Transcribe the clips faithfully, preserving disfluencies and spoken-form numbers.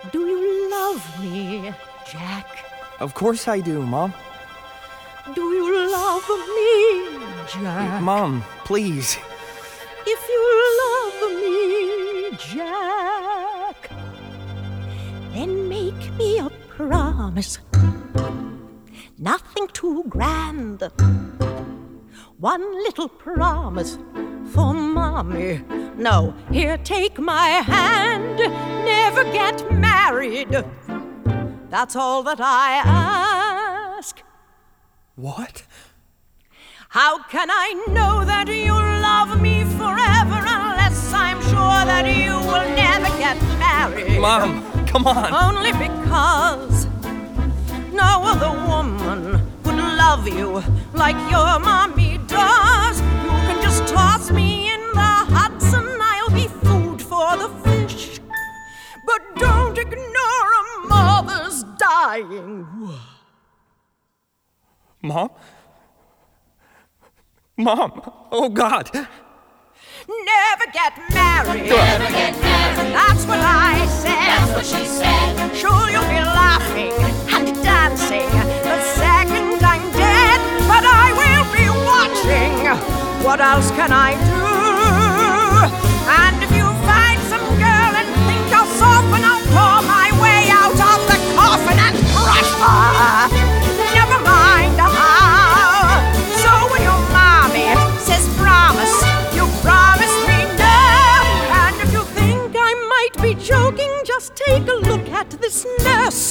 Do you love me, Jack? Of course I do, Mom. Do you love me, Jack? Mom, please. If you love me, Jack, then make me a promise. Nothing too grand. One little promise for Mommy. No, here, take my hand. Never get married. That's all that I ask. What? How can I know that you love me forever unless I'm sure that you will never get married? Mom, come on. Only because no other woman would love you like your mommy does. You can just toss me in the Hudson, I'll be food for the fish. But don't ignore a mother's dying. Mom? Mom! Oh, God! Never get married. Never get married. That's what I said. That's what she said. Sure, you'll be laughing and dancing the second I'm dead, but I will be watching. What else can I do? And if you find some girl and think you're soften, I'll claw my way out of the coffin and crush her. Never mind how. So when your mommy says promise, you promise me now. And if you think I might be joking, just take a look at this nurse.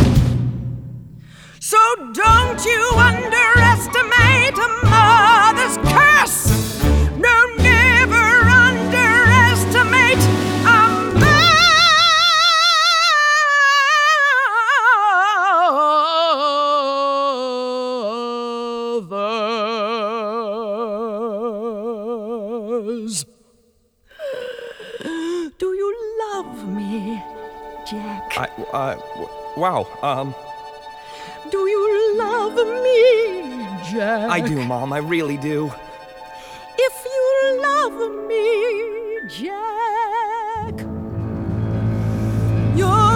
So don't you underestimate a mother's curse. No, never underestimate a mother's. Do you love me, Jack? I, uh, w- wow, um, Do you love me, Jack? I do, Mom, I really do. If you love me, Jack, you're